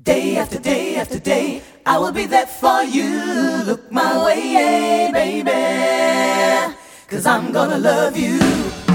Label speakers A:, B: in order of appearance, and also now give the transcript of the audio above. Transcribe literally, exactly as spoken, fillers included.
A: Day after day after day, I will be there for you. Look my way, baby, 'cause I'm gonna love you.